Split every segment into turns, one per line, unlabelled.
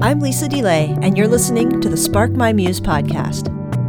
I'm Lisa DeLay, and you're listening to the Spark My Muse podcast.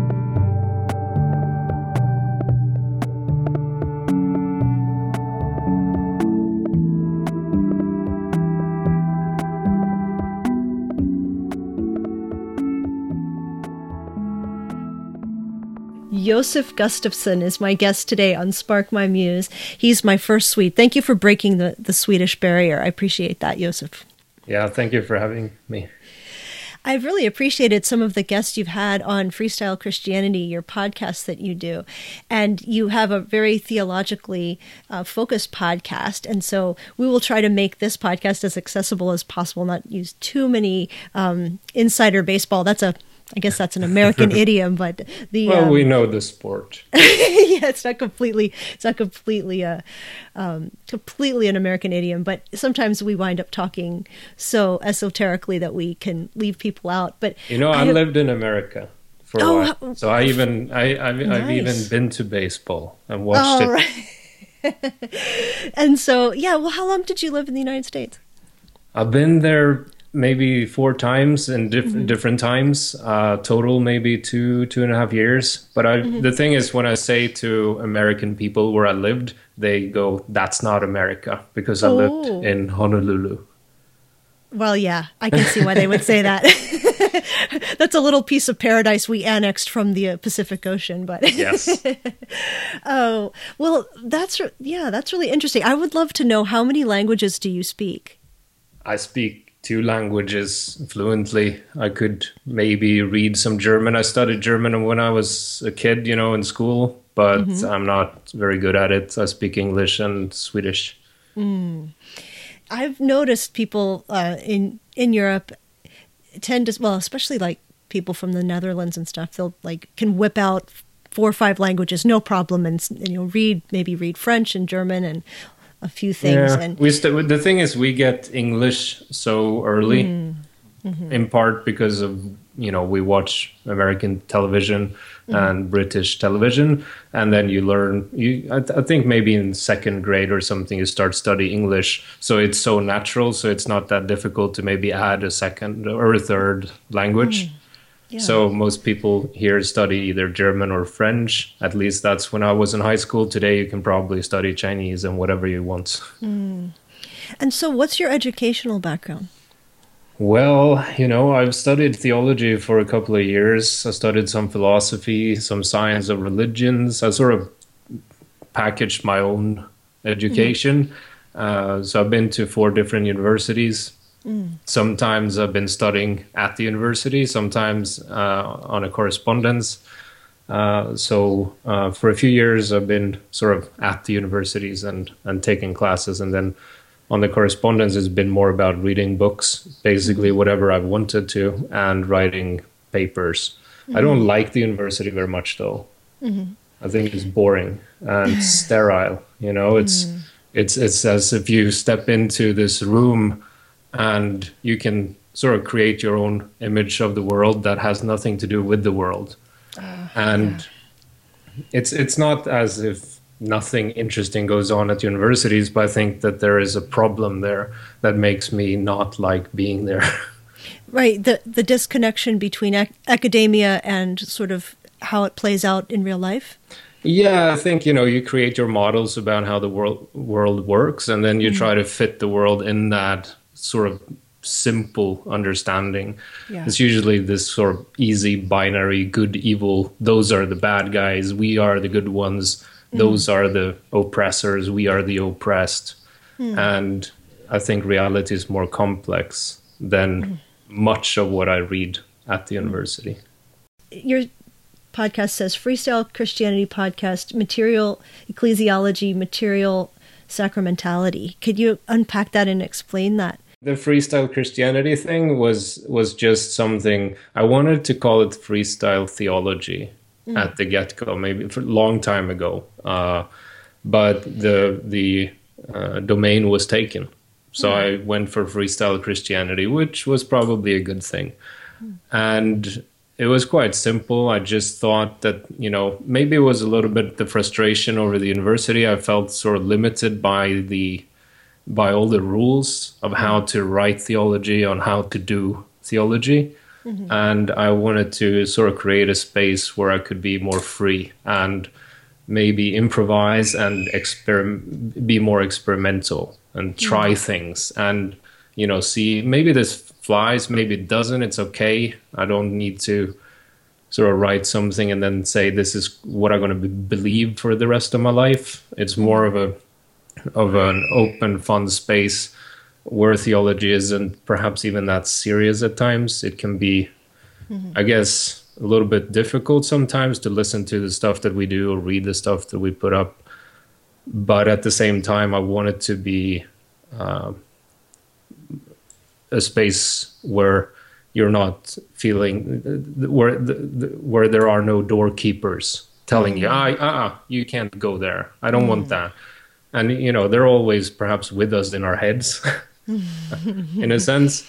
Josef Gustafsson is my guest today on Spark My Muse. He's my first Swede. Thank you for breaking the Swedish barrier. I appreciate that, Josef.
Yeah, thank you for having me.
I've really appreciated some of the guests you've had on Freestyle Christianity, your podcast that you do. And you have a very theologically focused podcast. And so we will try to make this podcast as accessible as possible, not use too many insider baseball. I guess that's an American idiom, but
we know the sport.
Yeah, it's not completely an American idiom, but sometimes we wind up talking so esoterically that we can leave people out. But
I lived in America for a while, so I've
nice.
even been to baseball and watched it.
Right. And so, how long did you live in the United States?
I've been there maybe 4 times in different times, total maybe 2.5 years. But the thing is, when I say to American people where I lived, they go, "That's not America," because I lived in Honolulu.
Well, yeah, I can see why they would say that. That's a little piece of paradise we annexed from the Pacific Ocean, but
yes.
Oh, well, that's really interesting. I would love to know, how many languages do you speak?
I speak 2 languages fluently. I could maybe read some German. I studied German when I was a kid, in school, but I'm not very good at it. I speak English and Swedish.
I've noticed people in Europe tend to, especially like people from the Netherlands and stuff, they'll can whip out 4 or 5 languages, no problem, and read French and German and a few things.
Yeah. And the thing is, we get English so early, in part because of, we watch American television and British television, and then you learn, I think maybe in 2nd grade or something, you start studying English. So it's so natural, so it's not that difficult to maybe add a 2nd or a 3rd language. Yeah. So most people here study either German or French. At least that's when I was in high school. Today you can probably study Chinese and whatever you want.
And so what's your educational background?
Well, I've studied theology for a couple of years. I studied some philosophy, some science of religions. I sort of packaged my own education. So I've been to 4 different universities. Sometimes I've been studying at the university, sometimes on a correspondence. So for a few years, I've been sort of at the universities and taking classes. And then on the correspondence, it's been more about reading books, basically whatever I've wanted to, and writing papers. I don't like the university very much, though. I think it's boring and sterile. It's as if you step into this room and you can sort of create your own image of the world that has nothing to do with the world. It's not as if nothing interesting goes on at universities, but I think that there is a problem there that makes me not like being there.
Right, the disconnection between academia and sort of how it plays out in real life?
Yeah, I think, you create your models about how the world works, and then you try to fit the world in that sort of simple understanding. Yeah. It's usually this sort of easy binary good evil. Those are the bad guys, we are the good ones. Those are the oppressors, we are the oppressed. And I think reality is more complex than much of what I read at the university.
Your podcast says Freestyle Christianity podcast, material ecclesiology, material sacramentality. Could you unpack that and explain that?
The Freestyle Christianity thing was just something, I wanted to call it freestyle theology at the get-go, maybe for a long time ago. But the domain was taken. So I went for Freestyle Christianity, which was probably a good thing. And it was quite simple. I just thought that, maybe it was a little bit the frustration over the university. I felt sort of limited by all the rules of how to write theology, on how to do theology. And I wanted to sort of create a space where I could be more free and maybe improvise and be more experimental and try things and, see maybe this flies, maybe it doesn't. It's okay. I don't need to sort of write something and then say this is what I'm going to believe for the rest of my life. It's more of an open, fun space where theology isn't perhaps even that serious at times. It can be, I guess, a little bit difficult sometimes to listen to the stuff that we do or read the stuff that we put up. But at the same time, I want it to be a space where you're not feeling where there are no doorkeepers telling you, you can't go there. I don't want that. And, they're always perhaps with us in our heads, in a sense.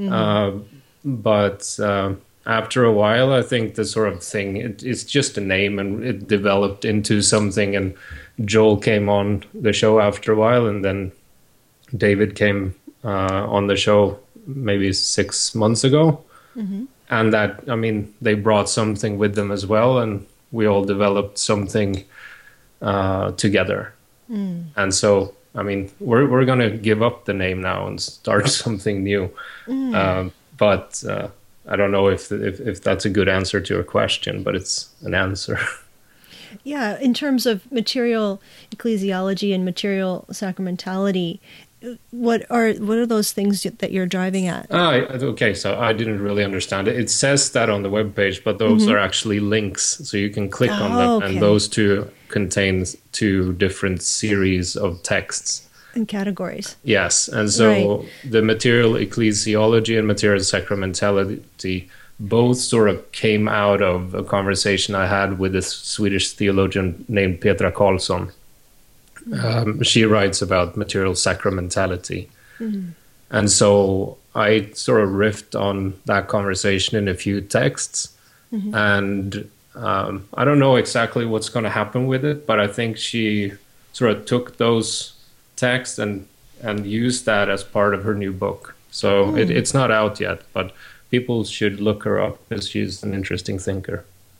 But after a while, I think the sort of thing, it's just a name, and it developed into something. And Joel came on the show after a while, and then David came on the show maybe 6 months ago. And that, they brought something with them as well, and we all developed something together. And so, we're going to give up the name now and start something new. But I don't know if that's a good answer to your question, but it's an answer.
Yeah, in terms of material ecclesiology and material sacramentality, what are those things that you're driving at?
Okay, so I didn't really understand it. It says that on the webpage, but those are actually links, so you can click on them, and those two contain two different series of texts.
And categories.
Yes, and so the material ecclesiology and material sacramentality both sort of came out of a conversation I had with a Swedish theologian named Petra Karlsson. She writes about material sacramentality. And so I sort of riffed on that conversation in a few texts. And I don't know exactly what's going to happen with it, but I think she sort of took those texts and used that as part of her new book. So it's not out yet, but people should look her up because she's an interesting thinker.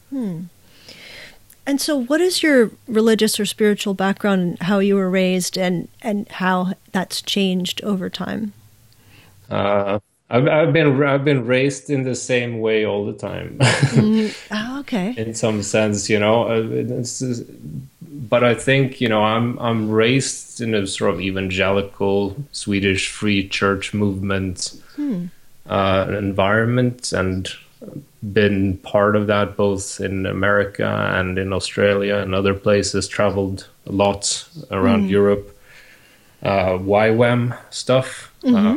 And so what is your religious or spiritual background, and how you were raised, and how that's changed over time?
I've been raised in the same way all the time.
Okay.
In some sense, but I think, I'm raised in a sort of evangelical Swedish free church movement environment, and been part of that both in America and in Australia and other places, traveled a lot around Europe, YWAM stuff.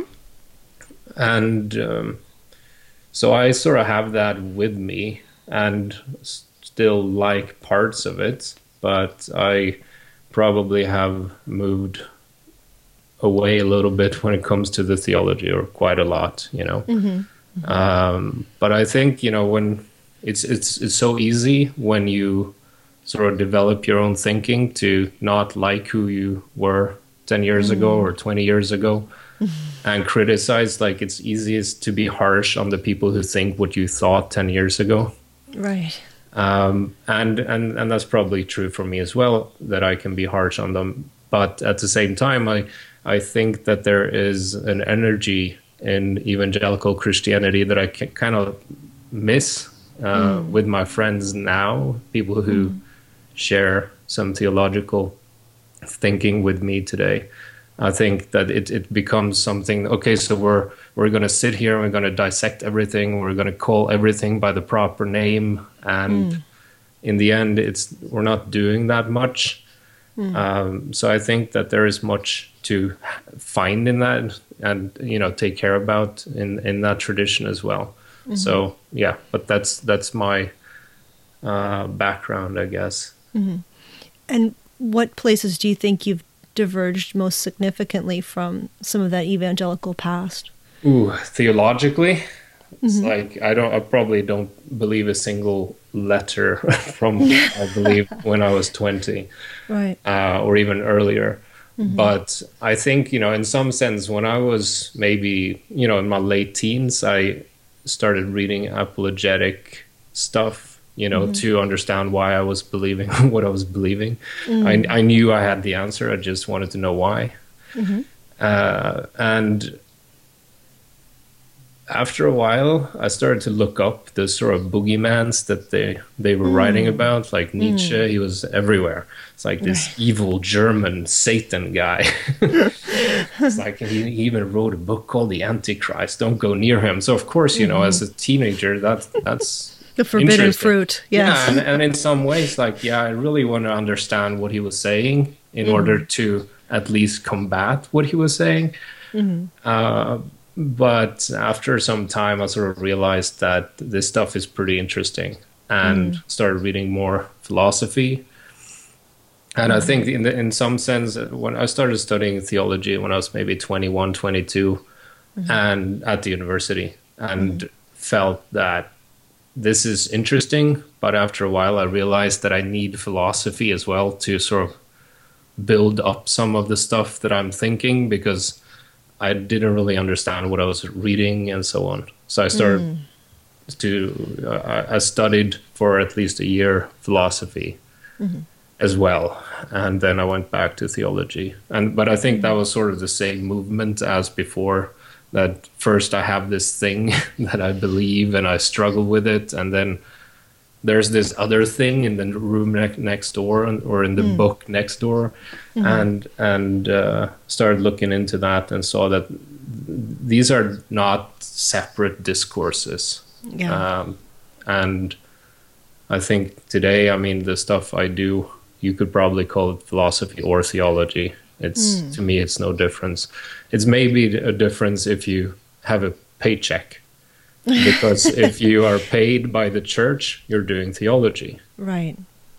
So I sort of have that with me and still like parts of it, but I probably have moved away a little bit when it comes to the theology, or quite a lot, But I think, when it's so easy when you sort of develop your own thinking to not like who you were 10 years ago or 20 years ago and criticize. Like, it's easiest to be harsh on the people who think what you thought 10 years ago.
Right.
And that's probably true for me as well, that I can be harsh on them. But at the same time, I think that there is an energy in evangelical Christianity that I kind of miss with my friends now, people who share some theological thinking with me today. I think that it becomes something, okay, so we're going to sit here and we're going to dissect everything. We're going to call everything by the proper name. And in the end, we're not doing that much. So I think that there is much to find in that and, take care about in that tradition as well. So, yeah, but that's my background, I guess.
And what places do you think you've diverged most significantly from some of that evangelical past?
Theologically, it's like I probably don't believe a single letter from I believe when I was 20,
right,
or even earlier. But I think, in some sense, when I was maybe, in my late teens, I started reading apologetic stuff, to understand why I was believing what I was believing. I knew I had the answer. I just wanted to know why. And after a while, I started to look up the sort of boogeymans that they were writing about, like Nietzsche. He was everywhere. It's like this evil German Satan guy. It's like he even wrote a book called The Antichrist. Don't go near him. So of course, as a teenager, that's
the forbidden fruit. Yes.
Yeah, and in some ways, like, I really want to understand what he was saying in order to at least combat what he was saying. But after some time, I sort of realized that this stuff is pretty interesting, and started reading more philosophy. And I think in some sense, when I started studying theology when I was maybe 21, 22, and at the university, and felt that this is interesting. But after a while, I realized that I need philosophy as well to sort of build up some of the stuff that I'm thinking, because I didn't really understand what I was reading and so on. So I started I studied for at least a year philosophy as well. And then I went back to theology. But I think that was sort of the same movement as before, that first I have this thing that I believe and I struggle with it. And then there's this other thing in the room next door, or in the book next door, and started looking into that and saw that these are not separate discourses. And I think today, I mean, the stuff I do, you could probably call it philosophy or theology. It's to me, it's no difference. It's maybe a difference if you have a paycheck. Because if you are paid by the church, you're doing theology.
Right.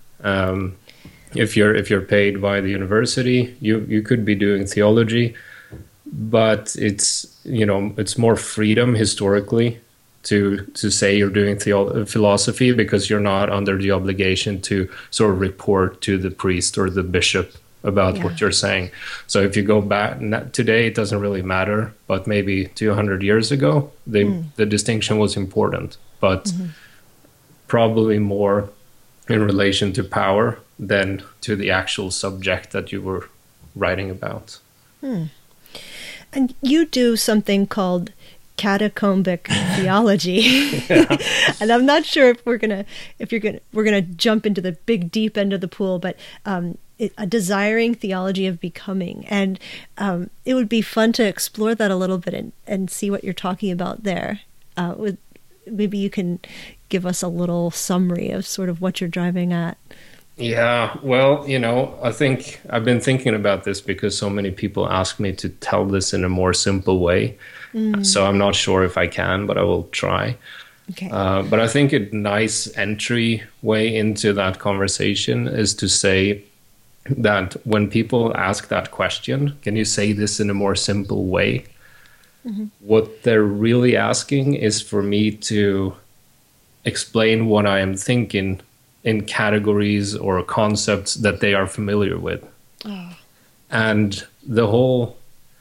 If you're paid by the university, you could be doing theology, but it's more freedom historically to say you're doing philosophy, because you're not under the obligation to sort of report to the priest or the bishop about what you're saying. So if you go back today, it doesn't really matter, but maybe 200 years ago, the distinction was important, but probably more in relation to power than to the actual subject that you were writing about.
And you do something called catacombic theology. And I'm not sure if we're gonna jump into the big deep end of the pool, but a desiring theology of becoming. And it would be fun to explore that a little bit and see what you're talking about there. Maybe you can give us a little summary of sort of what you're driving at.
Yeah, well, I think I've been thinking about this because so many people ask me to tell this in a more simple way. So I'm not sure if I can, but I will try.
Okay.
But I think a nice entry way into that conversation is to say that when people ask that question, can you say this in a more simple way? What they're really asking is for me to explain what I am thinking in categories or concepts that they are familiar with. And the whole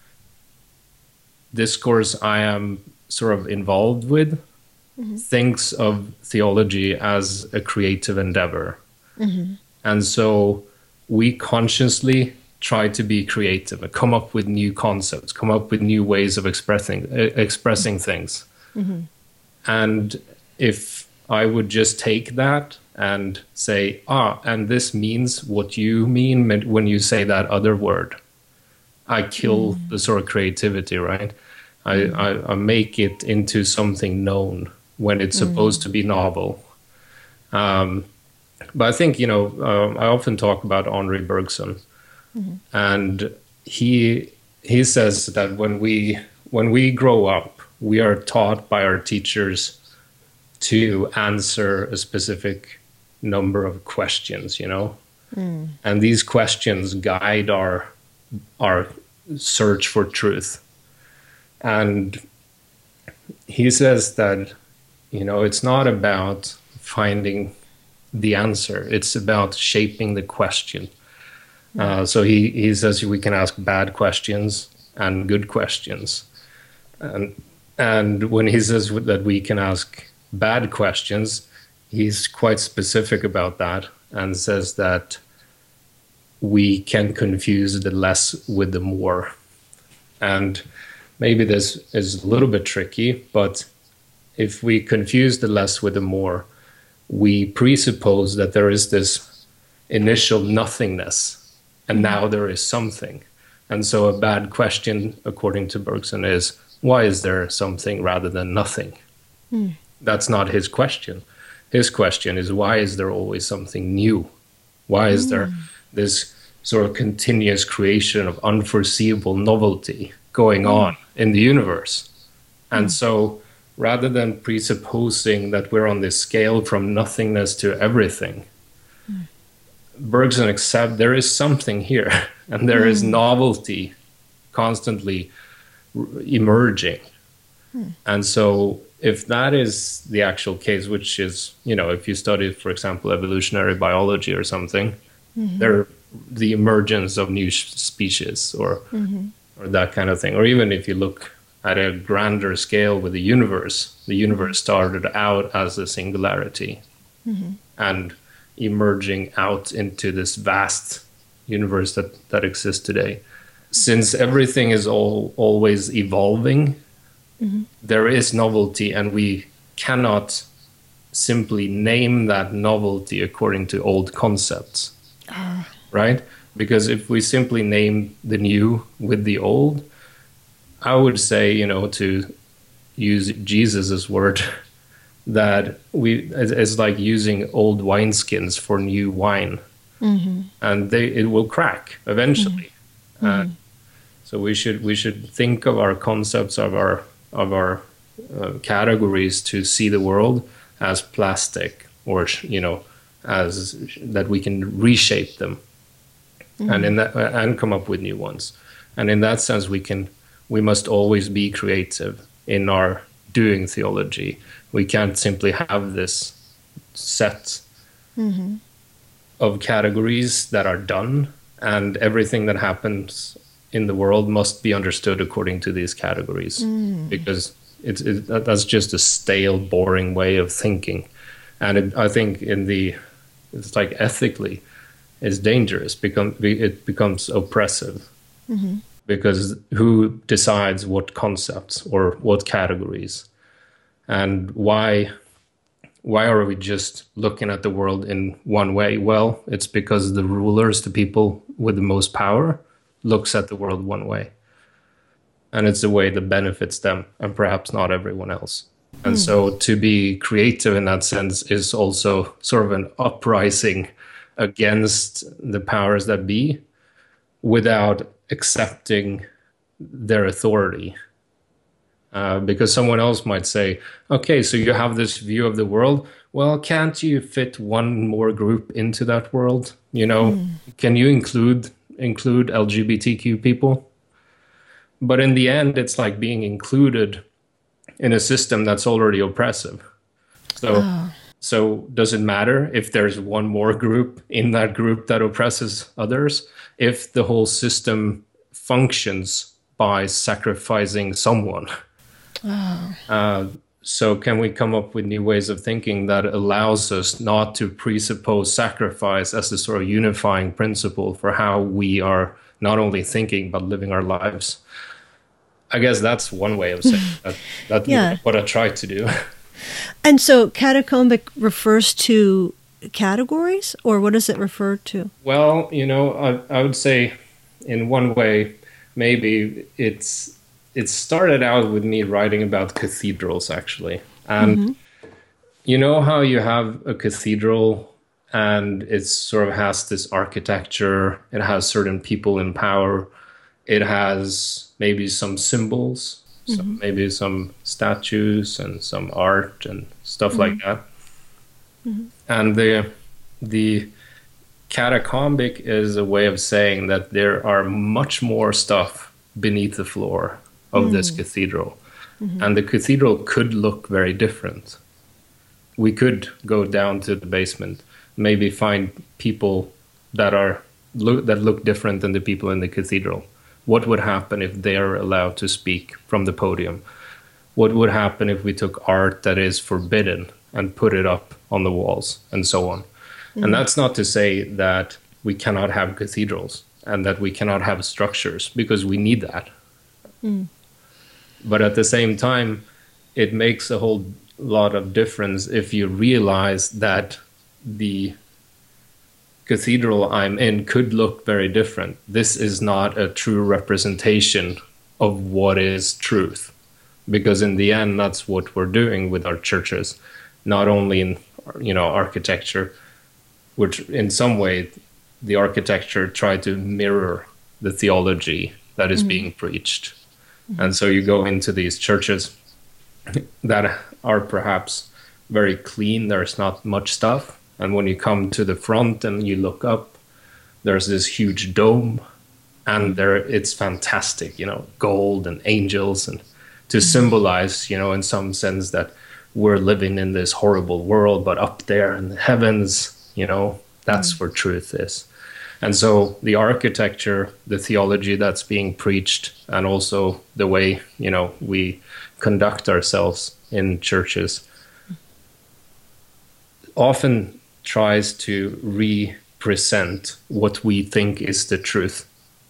discourse I am sort of involved with thinks of theology as a creative endeavor. And so we consciously try to be creative and come up with new concepts, come up with new ways of expressing things. And if I would just take that and say, and this means what you mean when you say that other word, I kill the sort of creativity, right? I make it into something known when it's supposed to be novel. But I think, I often talk about Henri Bergson, and he says that when we grow up, we are taught by our teachers to answer a specific number of questions, and these questions guide our search for truth. And he says that, it's not about finding the answer, it's about shaping the question. So he says we can ask bad questions and good questions. And And when he says that we can ask bad questions, he's quite specific about that and says that we can confuse the less with the more. And maybe this is a little bit tricky, but if we confuse the less with the more, we presuppose that there is this initial nothingness, and now there is something. And so a bad question, according to Bergson, is, why is there something rather than nothing? That's not his question. His question is, why is there always something new? Why is there this sort of continuous creation of unforeseeable novelty going on in the universe? And so rather than presupposing that we're on this scale from nothingness to everything, Bergson accepts there is something here, and there is novelty constantly emerging. And so if that is the actual case, which is, if you study, for example, evolutionary biology or something, the emergence of new species or that kind of thing. Or even if you look at a grander scale with the universe started out as a singularity and emerging out into this vast universe that exists today. Since everything is always evolving, there is novelty, and we cannot simply name that novelty according to old concepts, right? Because if we simply name the new with the old, I would say, to use Jesus's word, that it's like using old wineskins for new wine, and it will crack eventually. So we should think of our concepts of our categories to see the world as plastic, or as that we can reshape them, and come up with new ones. And in that sense, we must always be creative in our doing theology. We can't simply have this set of categories that are done, and everything that happens in the world must be understood according to these categories, because that's just a stale, boring way of thinking. And I think it's like ethically, it's dangerous because it becomes oppressive. Because who decides what concepts or what categories? And why are we just looking at the world in one way? Well, it's because the rulers, the people with the most power, looks at the world one way. And it's a way that benefits them and perhaps not everyone else. And so to be creative in that sense is also sort of an uprising against the powers that be without accepting their authority. Because someone else might say, okay, so you have this view of the world. Well, can't you fit one more group into that world? Can you include LGBTQ people? But in the end, it's like being included in a system that's already oppressive. So does it matter if there's one more group in that group that oppresses others, if the whole system functions by sacrificing someone? So can we come up with new ways of thinking that allows us not to presuppose sacrifice as a sort of unifying principle for how we are not only thinking but living our lives? I guess that's one way of saying that. That's what I try to do.
And so catacombic refers to categories, or what does it refer to?
Well, I would say in one way, maybe it started out with me writing about cathedrals, actually. And you know how you have a cathedral and it sort of has this architecture, it has certain people in power, it has maybe some symbols, maybe some statues and some art and stuff like that. And the catacombic is a way of saying that there are much more stuff beneath the floor of this cathedral. And the cathedral could look very different. We could go down to the basement, maybe find people that look different than the people in the cathedral. What would happen if they're allowed to speak from the podium? what would happen if we took art that is forbidden and put it up on the walls and so on. And that's not to say that we cannot have cathedrals and that we cannot have structures, because we need that. But at the same time, it makes a whole lot of difference if you realize that the cathedral I'm in could look very different. This is not a true representation of what is truth, because in the end, that's what we're doing with our churches, not only in, architecture, which in some way the architecture tried to mirror the theology that is being preached. And so you go into these churches that are perhaps very clean, there's not much stuff. And when you come to the front and you look up, there's this huge dome, and it's fantastic, gold and angels, and to symbolize, in some sense that we're living in this horrible world, but up there in the heavens, that's where truth is. And so the architecture, the theology that's being preached, and also the way, we conduct ourselves in churches often tries to represent what we think is the truth.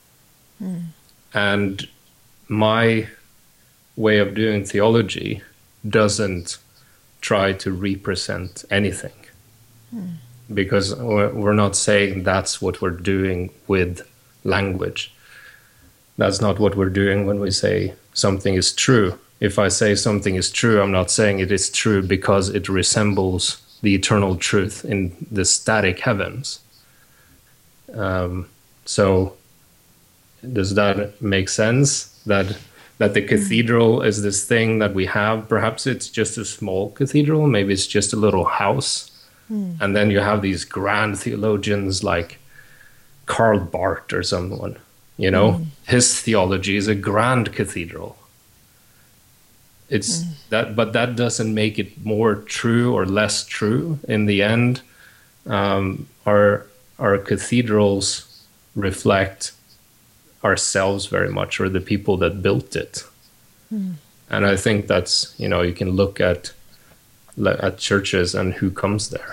And my way of doing theology doesn't try to represent anything, because we're not saying that's what we're doing with language. That's not what we're doing when we say something is true. If I say something is true, I'm not saying it is true because it resembles the eternal truth in the static heavens. So does that make sense? That the cathedral is this thing that we have. Perhaps it's just a small cathedral. Maybe it's just a little house. And then you have these grand theologians like Karl Barth or someone, his theology is a grand cathedral. It's that, but that doesn't make it more true or less true. In the end, our cathedrals reflect ourselves very much, or the people that built it. And I think that's, you can look at churches and who comes there,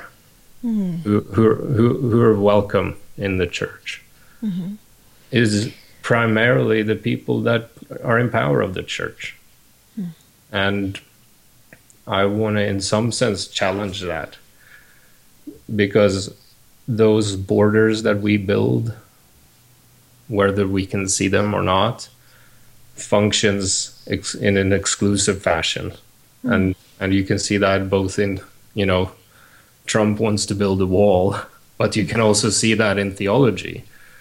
who are welcome in the church, is primarily the people that are in power of the church. And I want to, in some sense, challenge that, because those borders that we build, whether we can see them or not, functions in an exclusive fashion. And you can see that both in, Trump wants to build a wall, but you can also see that in theology.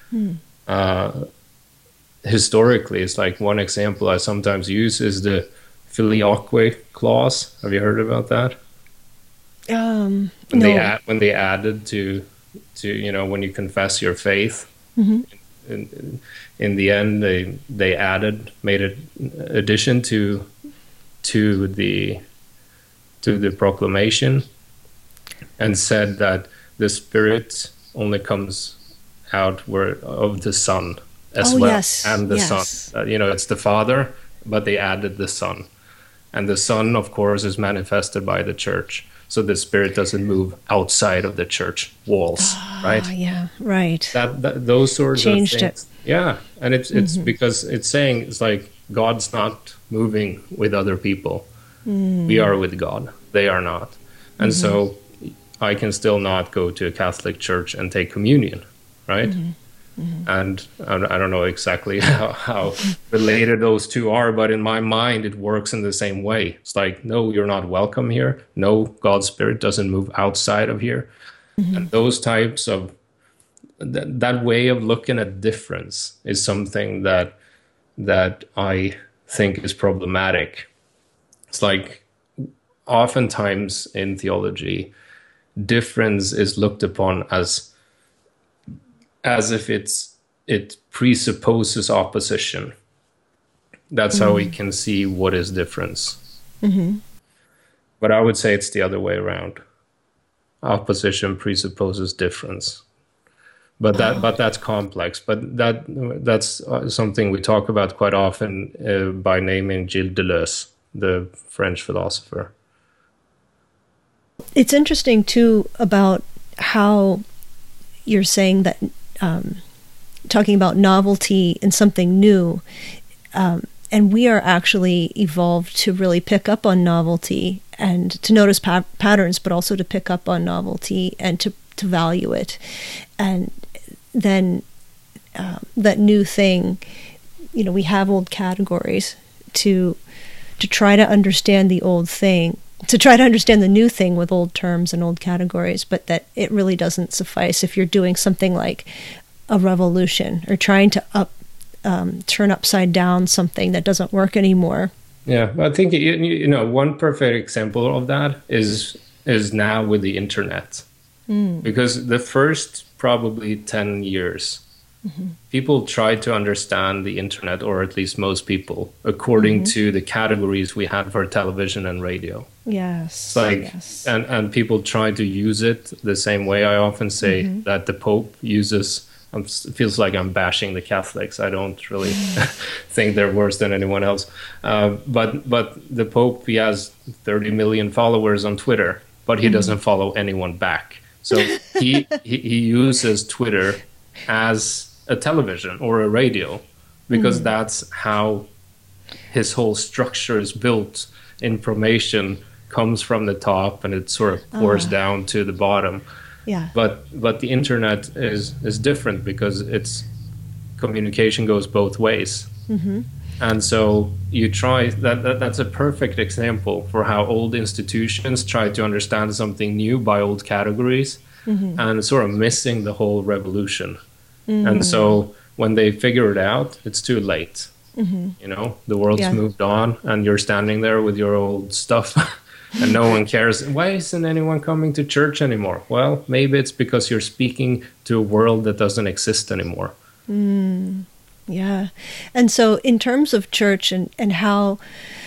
Historically, it's like one example I sometimes use is the filioque clause. Have you heard about that?
No.
When they added to when you confess your faith, in the end they made an addition to the proclamation, and said that the Spirit only comes out of the Son as well,
yes.
and the
Yes.
Son. It's the Father, but they added the Son. And the Son, of course, is manifested by the church. So the Spirit doesn't move outside of the church walls, right?
Yeah, right.
That those sorts
Changed
of things. Yeah, and it's because it's saying, it's like God's not moving with other people. We are with God. They are not. And so I can still not go to a Catholic church and take communion, right? And I don't know exactly how related those two are, but in my mind, it works in the same way. It's like, no, you're not welcome here. No, God's Spirit doesn't move outside of here. And those types of, that way of looking at difference is something that I think is problematic. It's like, oftentimes in theology, difference is looked upon as if it presupposes opposition. That's how we can see what is difference. But I would say it's the other way around. Opposition presupposes difference. But that's complex. But that's something we talk about quite often by naming Gilles Deleuze, the French philosopher.
It's interesting too about how you're saying that, talking about novelty and something new, and we are actually evolved to really pick up on novelty and to notice patterns, but also to pick up on novelty and to value it. And then that new thing, we have old categories to try to understand the old thing, to try to understand the new thing with old terms and old categories, but that it really doesn't suffice if you're doing something like a revolution or trying to turn upside down something that doesn't work anymore.
Yeah, I think one perfect example of that is now with the internet, because the first probably 10 years, people tried to understand the internet, or at least most people, according to the categories we had for television and radio.
Yes.
Yes. And people try to use it the same way. I often say that the Pope uses. It feels like I'm bashing the Catholics. I don't really think they're worse than anyone else. But the Pope, he has 30 million followers on Twitter, but he doesn't follow anyone back. So he uses Twitter as a television or a radio, because that's how his whole structure is built. Information comes from the top and it sort of pours down to the bottom.
Yeah.
But the internet is different, because its communication goes both ways. And so you try that's a perfect example for how old institutions try to understand something new by old categories, and sort of missing the whole revolution. And so when they figure it out, it's too late. The world's moved on, and you're standing there with your old stuff. And no one cares. Why isn't anyone coming to church anymore? Well, maybe it's because you're speaking to a world that doesn't exist anymore.
Yeah. And so in terms of church and how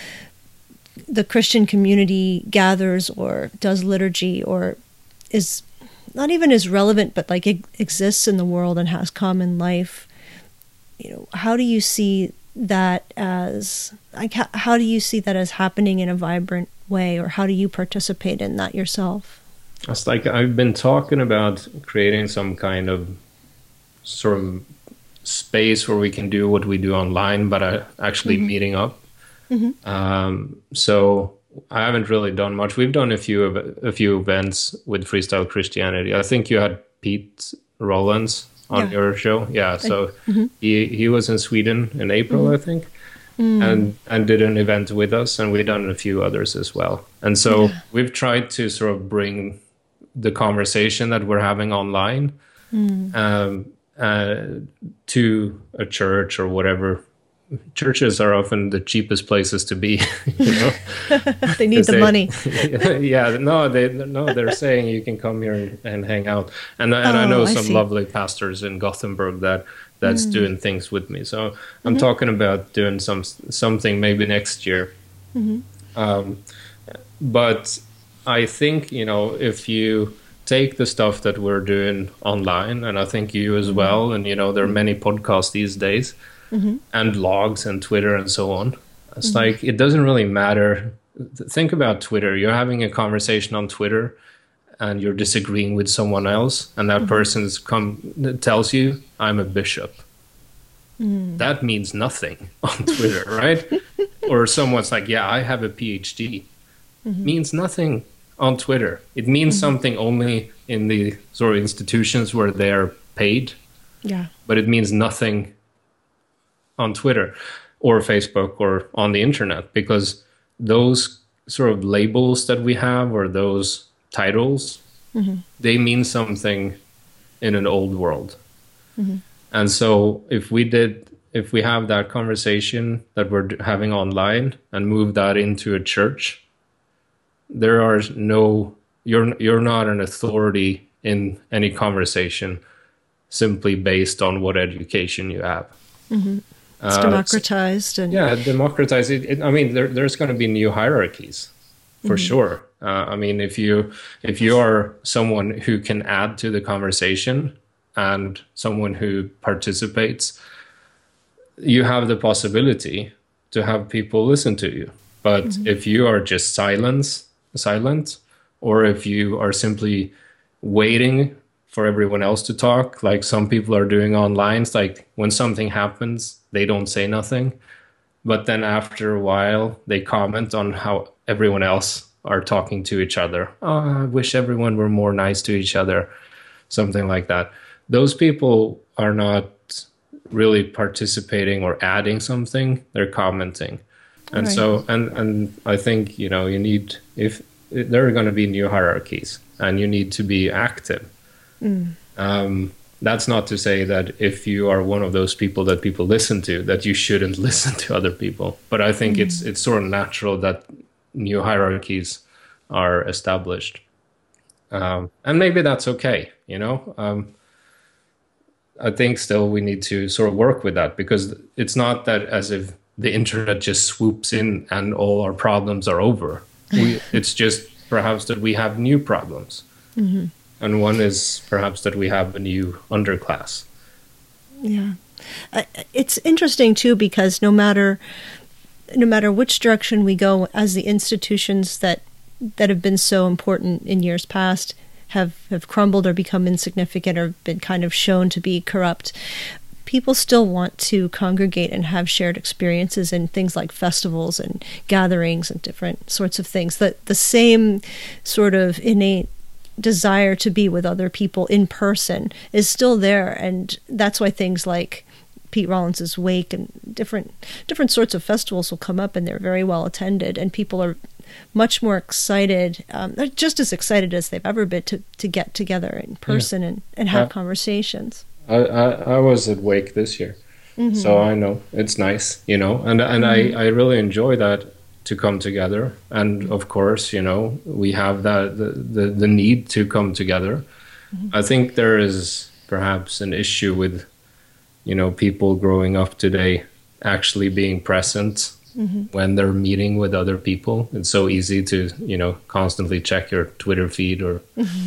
the Christian community gathers or does liturgy, or is not even as relevant, but like it exists in the world and has common life, how do you see that as, how do you see that as happening in a vibrant way, or how do you participate in that yourself?
It's like I've been talking about creating some kind of sort of space where we can do what we do online, but actually meeting up. So I haven't really done much. We've done a few events with Freestyle Christianity. I think you had Pete Rollins on your show. Yeah, so he was in Sweden in April, I think. And did an event with us, and we've done a few others as well. And so we've tried to sort of bring the conversation that we're having online to a church or whatever. Churches are often the cheapest places to be.
They need the money.
They're saying you can come here and hang out. And I know some lovely pastors in Gothenburg that's doing things with me. So I'm talking about doing something maybe next year. But I think, if you take the stuff that we're doing online, and I think you as well, and, there are many podcasts these days, and blogs and Twitter and so on. It's like, it doesn't really matter. Think about Twitter. You're having a conversation on Twitter, and you're disagreeing with someone else, and that person tells you, I'm a bishop. That means nothing on Twitter, right? Or someone's like, yeah, I have a PhD. Means nothing on Twitter. It means something only in the sort of institutions where they're paid.
Yeah.
But it means nothing on Twitter or Facebook or on the internet, because those sort of labels that we have, or those titles, they mean something in an old world. And so if we have that conversation that we're having online and move that into a church, you're not an authority in any conversation simply based on what education you have.
It's democratized.
Democratized. I mean, there's going to be new hierarchies, for sure. I mean, if you are someone who can add to the conversation and someone who participates, you have the possibility to have people listen to you. But if you are just silent, or if you are simply waiting for everyone else to talk, like some people are doing online, it's like when something happens, they don't say nothing. But then after a while, they comment on how everyone else are talking to each other. Oh, I wish everyone were more nice to each other, something like that. Those people are not really participating or adding something, they're commenting. And
Right.
so, and I think, you know, you need, if there are going to be new hierarchies and you need to be active. That's not to say that if you are one of those people that people listen to, that you shouldn't listen to other people. But I think it's sort of natural that new hierarchies are established. And maybe that's okay, you know? I think still we need to sort of work with that, because it's not that as if the internet just swoops in and all our problems are over. It's just perhaps that we have new problems. And one is perhaps that we have a new underclass.
Yeah. It's interesting too, because no matter which direction we go, as the institutions that have been so important in years past have crumbled or become insignificant or been kind of shown to be corrupt, people still want to congregate and have shared experiences in things like festivals and gatherings and different sorts of things. The same sort of innate desire to be with other people in person is still there, and that's why things like Pete Rollins's Wake and different sorts of festivals will come up, and they're very well attended, and people are much more excited, just as excited as they've ever been to get together in person and have conversations.
I was at Wake this year, so I know it's nice, you know, and I really enjoy that, to come together. And of course, you know, we have that the need to come together. I think there is perhaps an issue with, you know, people growing up today actually being present when they're meeting with other people. It's so easy to, you know, constantly check your Twitter feed, or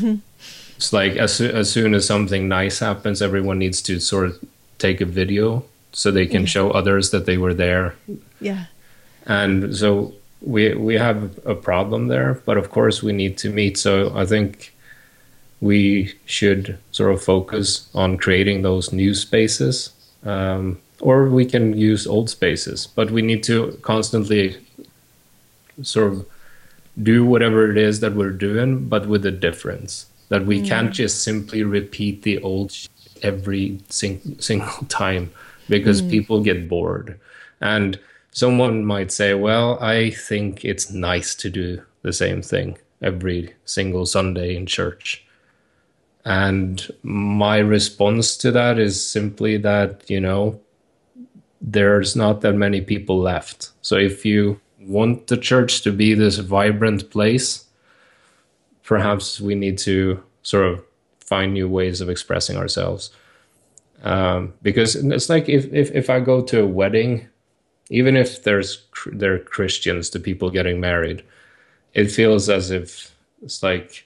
it's like as soon as something nice happens, everyone needs to sort of take a video so they can show others that they were there.
Yeah.
And so we have a problem there, but of course we need to meet. So I think we should sort of focus on creating those new spaces, or we can use old spaces, but we need to constantly sort of do whatever it is that we're doing, but with a difference, that we can't just simply repeat the old every single time, because people get bored. And someone might say, well, I think it's nice to do the same thing every single Sunday in church. And my response to that is simply that, you know, there's not that many people left. So if you want the church to be this vibrant place, perhaps we need to sort of find new ways of expressing ourselves. Because it's like if I go to a wedding, even if there are Christians, the people getting married, it feels as if it's like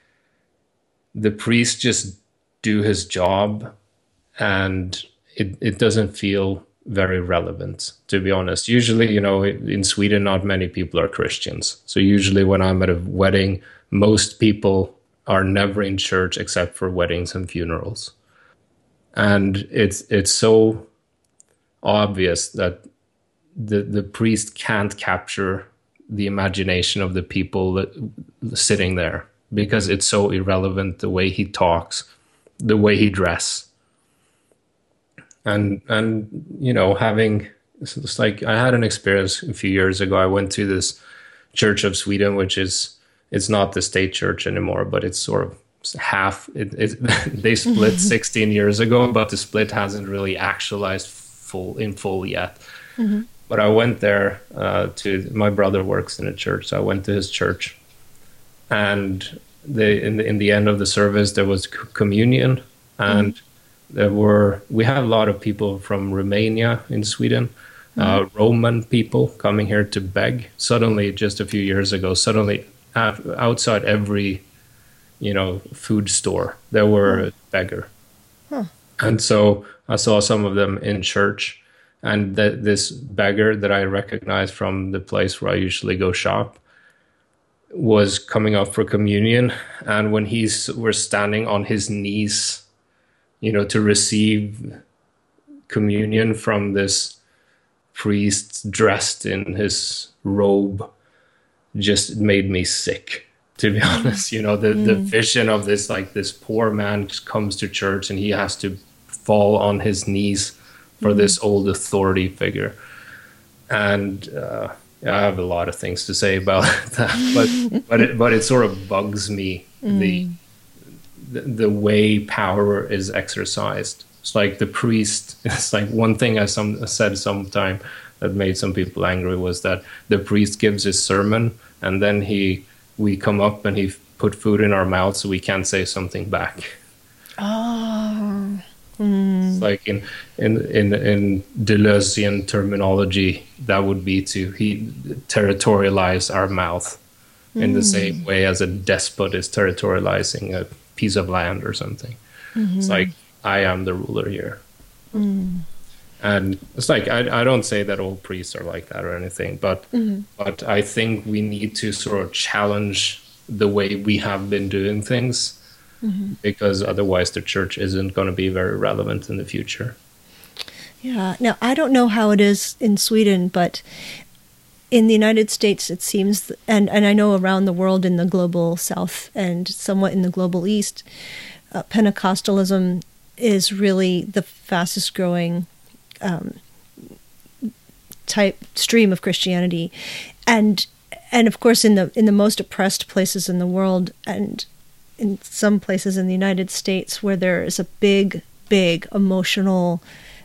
the priest just do his job, and it doesn't feel very relevant, to be honest. Usually, you know, in Sweden, not many people are Christians. So usually when I'm at a wedding, most people are never in church except for weddings and funerals. And it's so obvious that the priest can't capture the imagination of the people sitting there, because it's so irrelevant, the way he talks, the way he dress. And you know, it's like I had an experience a few years ago. I went to this Church of Sweden, which it's not the state church anymore, but it's sort of half. They split 16 years ago, but the split hasn't really actualized in full yet. But I went there my brother works in a church, so I went to his church, and in the end of the service there was communion, and we have a lot of people from Romania in Sweden, Roman people coming here to beg. Suddenly, just a few years ago, outside every, you know, food store there were a beggar. And so I saw some of them in church. and this beggar that I recognized from the place where I usually go shop was coming up for communion, and when we're standing on his knees, to receive communion from this priest dressed in his robe, just made me sick, to be honest. The vision of this poor man comes to church and he has to fall on his knees for this old authority figure. And I have a lot of things to say about that, but it sort of bugs me, the way power is exercised. It's like the priest. It's like one thing I said sometime that made some people angry was that the priest gives his sermon and then we come up and he put food in our mouths so we can't say something back.
Oh.
It's like in Deleuzian terminology, that would be to territorialize our mouth in the same way as a despot is territorializing a piece of land or something. It's like, I am the ruler here. And it's like, I don't say that all priests are like that or anything, but I think we need to sort of challenge the way we have been doing things, because otherwise the church isn't going to be very relevant in the future.
Yeah. Now, I don't know how it is in Sweden, but in the United States, it seems, and I know around the world in the global South and somewhat in the global East, Pentecostalism is really the fastest growing type stream of Christianity, and of course in the most oppressed places in the world, and in some places in the United States where there is a big emotional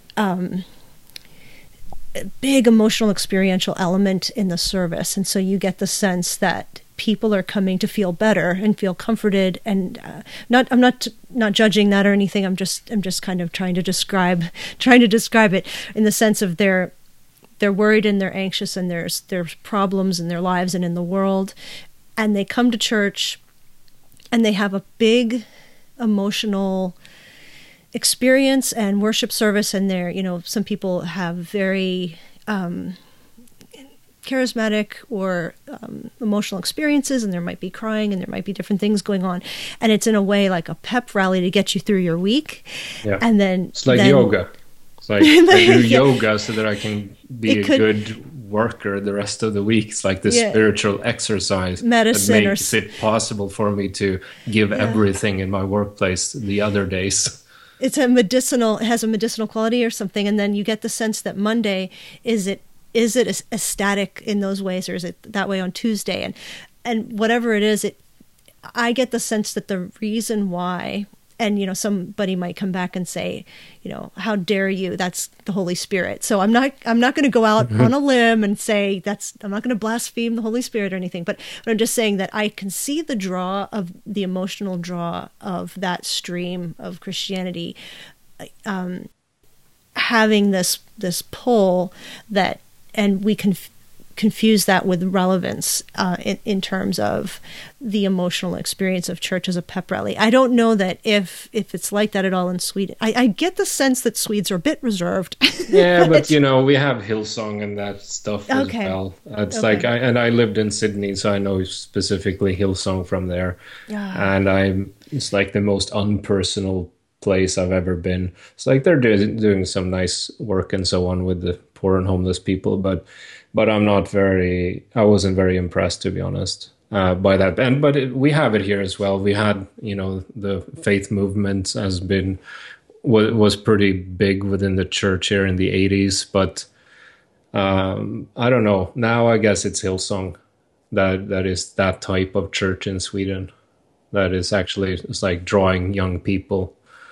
experiential element in the service, and so you get the sense that people are coming to feel better and feel comforted, and I'm not judging that or anything. I'm just kind of trying to describe it in the sense of they're worried and they're anxious and there's problems in their lives and in the world, and they come to church and they have a big emotional experience and worship service, and they're, some people have very charismatic or emotional experiences, and there might be crying and there might be different things going on, and it's in a way like a pep rally to get you through your week. And then
it's like yoga. It's like I do yoga so that I can be a good worker the rest of the week. It's like the spiritual exercise
medicine
that makes it possible for me to give everything in my workplace the other days.
It has a medicinal quality or something, and then you get the sense that Monday is it ecstatic in those ways, or is it that way on Tuesday? And whatever it is, I get the sense that the reason why, and somebody might come back and say, how dare you? That's the Holy Spirit. So I'm not going to go out on a limb and say I'm not going to blaspheme the Holy Spirit or anything. But I'm just saying that I can see the emotional draw of that stream of Christianity, having this pull that. And we can confuse that with relevance in terms of the emotional experience of church as a pep rally. I don't know that if it's like that at all in Sweden. I get the sense that Swedes are a bit reserved.
Yeah, but we have Hillsong and that stuff as well. It's like, I lived in Sydney, so I know specifically Hillsong from there. And it's like the most unpersonal place I've ever been. It's like they're doing some nice work and so on with the poor and homeless people, but I wasn't very impressed, to be honest, by that. But we have it here as well. We had, the faith movement was pretty big within the church here in the 80s, but I don't know. Now I guess it's Hillsong that is that type of church in Sweden that is actually, it's like drawing young people.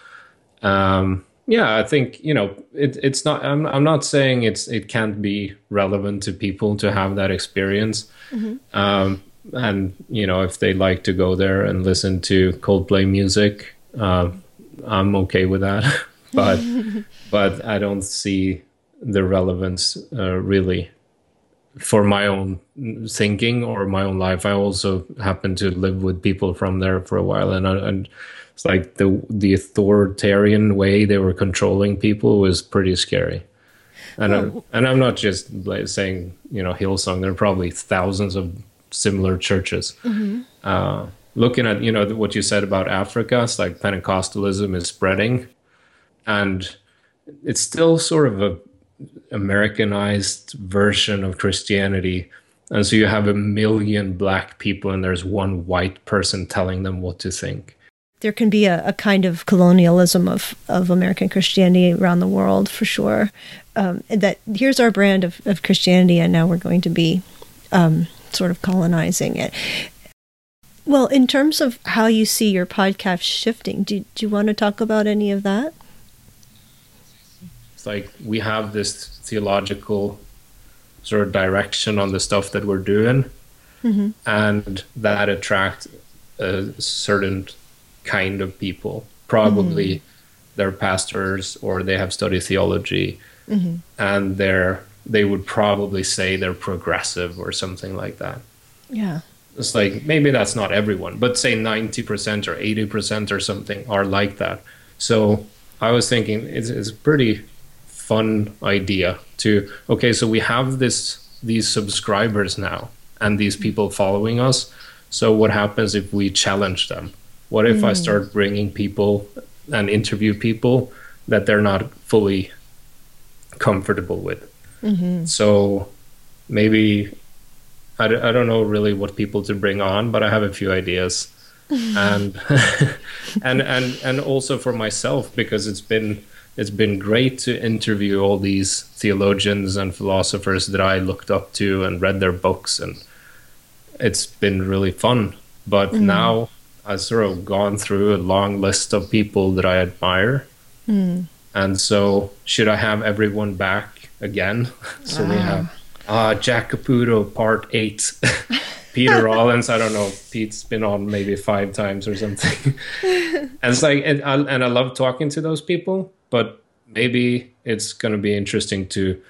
I think, it's not, I'm not saying it can't be relevant to people to have that experience. And, if they like to go there and listen to Coldplay music, I'm okay with that. but I don't see the relevance, really, for my own thinking or my own life. I also happen to live with people from there for a while, and it's like the authoritarian way they were controlling people was pretty scary. And I'm not just saying, Hillsong. There are probably thousands of similar churches. Looking at, what you said about Africa, it's like Pentecostalism is spreading, and it's still sort of a Americanized version of Christianity. And so you have 1 million black people and there's one white person telling them what to think.
There can be a kind of colonialism of American Christianity around the world, for sure. That here's our brand of Christianity, and now we're going to be sort of colonizing it. Well, in terms of how you see your podcast shifting, do you want to talk about any of that?
It's like we have this theological sort of direction on the stuff that we're doing, and that attracts a certain kind of people. Probably they're pastors or they have studied theology, and they would probably say they're progressive or something like that.
Yeah.
It's like, maybe that's not everyone, but say 90% or 80% or something are like that. So I was thinking it's a pretty fun idea so we have these subscribers now and these people following us. So what happens if we challenge them? What if I start bringing people and interview people that they're not fully comfortable with? So maybe I don't know really what people to bring on, but I have a few ideas. And and also for myself, because it's been great to interview all these theologians and philosophers that I looked up to and read their books, and it's been really fun. But now I've sort of gone through a long list of people that I admire. And so should I have everyone back again? So we have Jack Caputo part 8. Peter Rollins, I don't know, Pete's been on maybe 5 times or something. And it's like, and I love talking to those people, but maybe it would be interesting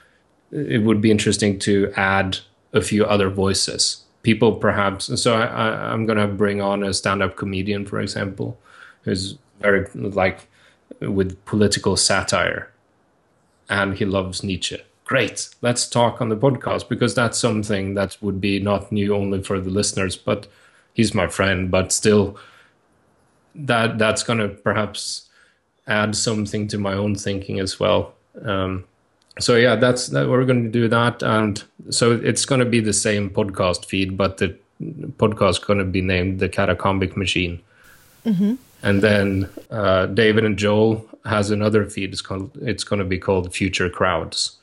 to add a few other voices. People perhaps, so I'm going to bring on a stand-up comedian, for example, who's very like with political satire, and he loves Nietzsche. Great, let's talk on the podcast, because that's something that would be not new only for the listeners, but he's my friend, but still that's going to perhaps add something to my own thinking as well. So yeah, that's that. We're going to do that, and so it's going to be the same podcast feed, but the podcast is going to be named The Catacombic Machine. And then David and Joel has another feed. It's going to be called Future Crowds.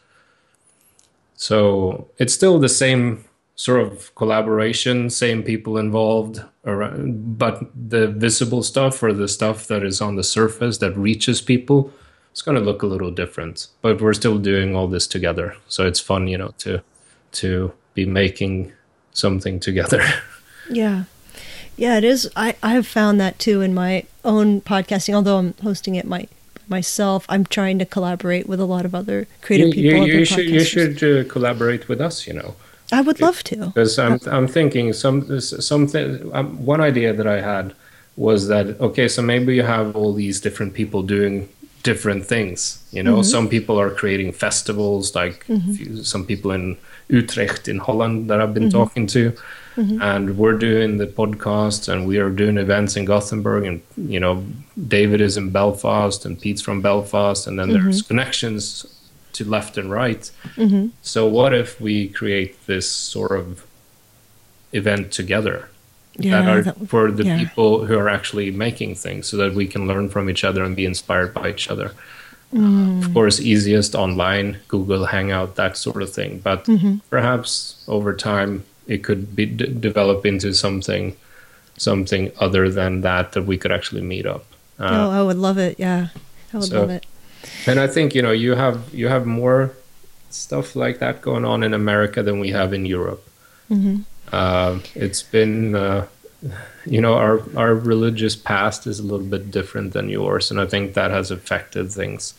So it's still the same sort of collaboration, same people involved, but the visible stuff, or the stuff that is on the surface that reaches people, it's going to look a little different. But we're still doing all this together. So it's fun, to be making something together.
Yeah. Yeah, it is. I have found that too in my own podcasting, although I'm hosting it myself. I'm trying to collaborate with a lot of other creative people.
You should collaborate with us,
I would love to.
Because I'm thinking something. One idea that I had was that, okay, so maybe you have all these different people doing different things. Some people are creating festivals, like some people in Utrecht in Holland that I've been talking to. And we're doing the podcast, and we are doing events in Gothenburg, and David is in Belfast and Pete's from Belfast, and then there's connections to left and right. So what if we create this sort of event together for the people who are actually making things, so that we can learn from each other and be inspired by each other. Of course, easiest online, Google Hangout, that sort of thing, but perhaps over time it could be develop into something other than that we could actually meet up.
I would love it. Yeah, I would love it.
And I think you have more stuff like that going on in America than we have in Europe. It's been our religious past is a little bit different than yours, and I think that has affected things.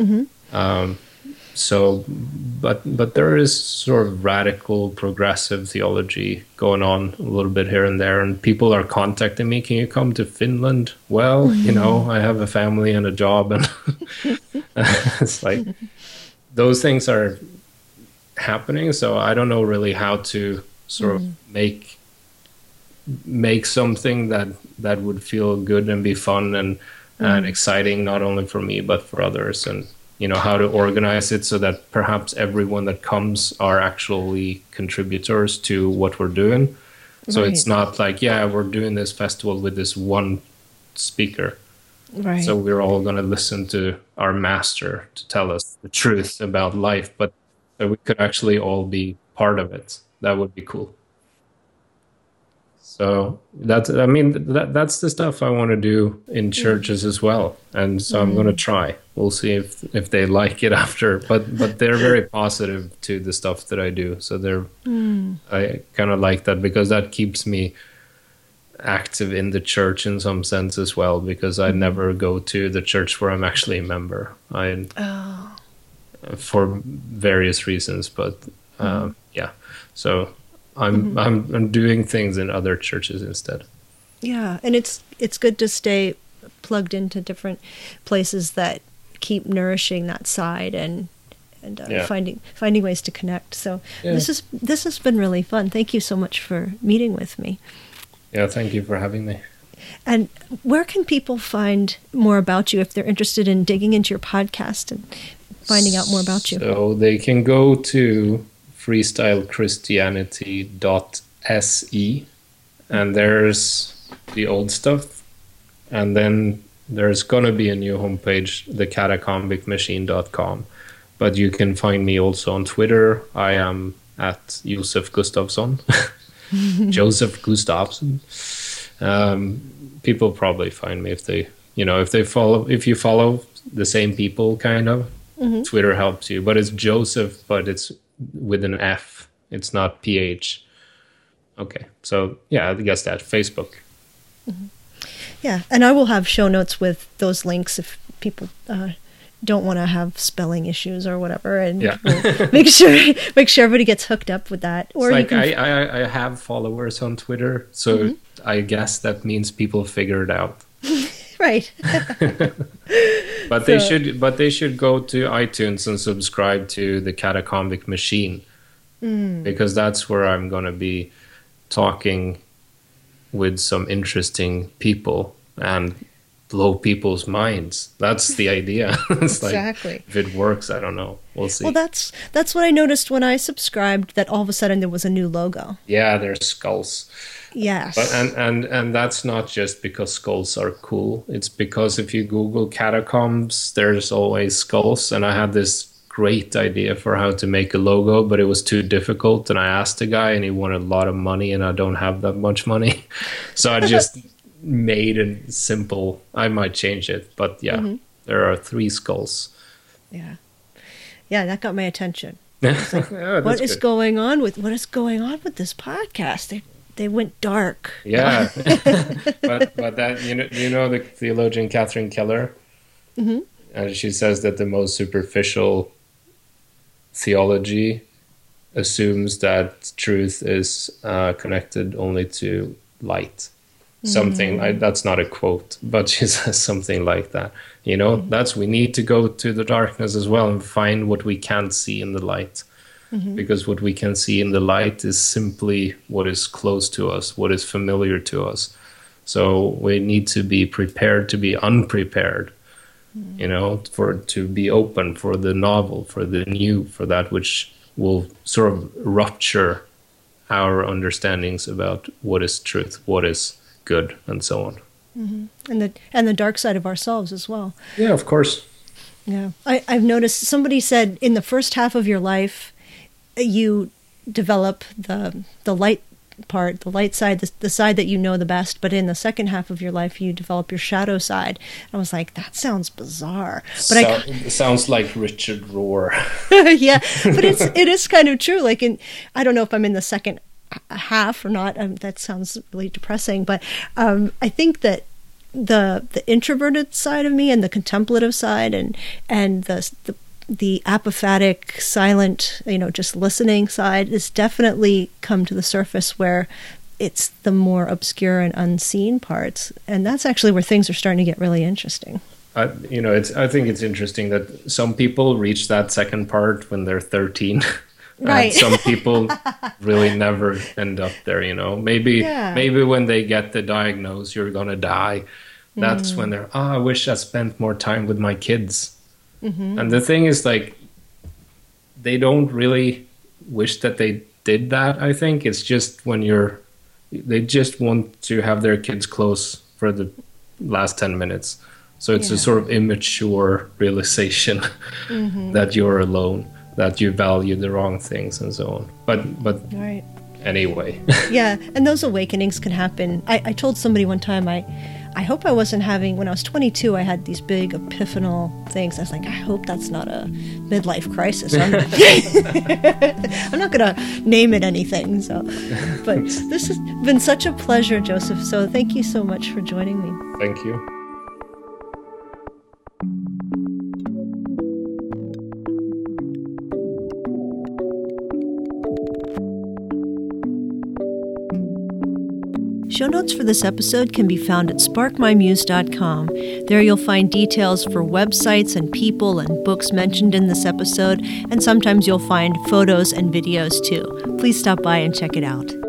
But there is sort of radical progressive theology going on a little bit here and there, and people are contacting me, can you come to Finland? Well, I have a family and a job, and it's like, those things are happening. So I don't know really how to sort of make something that would feel good and be fun and exciting, not only for me but for others, and how to organize it so that perhaps everyone that comes are actually contributors to what we're doing. So it's not like, we're doing this festival with this one speaker.
Right.
So we're all going to listen to our master to tell us the truth about life, but we could actually all be part of it. That would be cool. So that's the stuff I want to do in churches as well. And so I'm going to try. We'll see if they like it after, but they're very positive to the stuff that I do. So I kind of like that, because that keeps me active in the church in some sense as well, because I never go to the church where I'm actually a member. For various reasons, but so I'm doing things in other churches instead.
Yeah, and it's good to stay plugged into different places that keep nourishing that side and finding ways to connect. So this has been really fun. Thank you so much for meeting with me.
Yeah, thank you for having me.
And where can people find more about you if they're interested in digging into your podcast and finding out more about you?
So they can go to freestylechristianity.se, and there's the old stuff, and then there's gonna be a new homepage, thecatacombicmachine.com. But you can find me also on Twitter. I am at Josef Gustafsson. Joseph Gustafsson. People probably find me if you follow the same people, kind of. Twitter helps you, but it's Joseph, but it's with an F. It's not PH. Okay, so I guess that Facebook.
Yeah, and I will have show notes with those links if people don't want to have spelling issues or whatever, and we'll make sure everybody gets hooked up with that. Or
I have followers on Twitter, so I guess that means people figure it out.
Right.
But they should go to iTunes and subscribe to the Catacombic Machine, because that's where I'm going to be talking with some interesting people and blow people's minds. That's the idea.
Exactly.
If it works, I don't know. We'll see.
Well, that's what I noticed when I subscribed, that all of a sudden there was a new logo.
Yeah, there's skulls.
Yes.
But and that's not just because skulls are cool. It's because if you Google catacombs, there's always skulls. And I had this great idea for how to make a logo, but it was too difficult. And I asked the guy, and he wanted a lot of money, and I don't have that much money. So I just made it simple. I might change it, but there are 3 skulls.
Yeah, that got my attention. Like,
Oh,
what is
good.
going on with this podcast? They went dark.
Yeah, but that you know the theologian Catherine Keller, and she says that the most superficial theology assumes that truth is connected only to light. Something that's not a quote, but she says something like that. That's, we need to go to the darkness as well and find what we can't see in the light. Because what we can see in the light is simply what is close to us, what is familiar to us. So we need to be prepared to be unprepared, to be open for the novel, for the new, for that which will sort of rupture our understandings about what is truth, what is good, and so on.
And the dark side of ourselves as well.
Yeah, of course.
Yeah, I've noticed somebody said in the first half of your life, you develop the light part, the light side, the side that you know the best, but in the second half of your life, you develop your shadow side. I was like, that sounds bizarre. But
it sounds like Richard Rohr.
Yeah, but it is kind of true. Like, I don't know if I'm in the second half or not. That sounds really depressing, but I think that the introverted side of me and the contemplative side and the apophatic, silent, just listening side is definitely come to the surface, where it's the more obscure and unseen parts. And that's actually where things are starting to get really interesting.
I think it's interesting that some people reach that second part when they're 13.
Right.
And some people really never end up there, Maybe when they get the diagnosis, you're going to die. That's when they're, I wish I spent more time with my kids. Mm-hmm. And the thing is, like, they don't really wish that they did that, I think. It's just when they just want to have their kids close for the last 10 minutes. So it's a sort of immature realization that you're alone, that you value the wrong things and so on. But
right.
Anyway.
Yeah, and those awakenings can happen. I told somebody one time, I hope I wasn't having, when I was 22, I had these big epiphanal things. I was like, I hope that's not a midlife crisis. I'm not going to name it anything. So, but this has been such a pleasure, Joseph. So thank you so much for joining me.
Thank you.
Show notes for this episode can be found at sparkmymuse.com. There you'll find details for websites and people and books mentioned in this episode, and sometimes you'll find photos and videos too. Please stop by and check it out.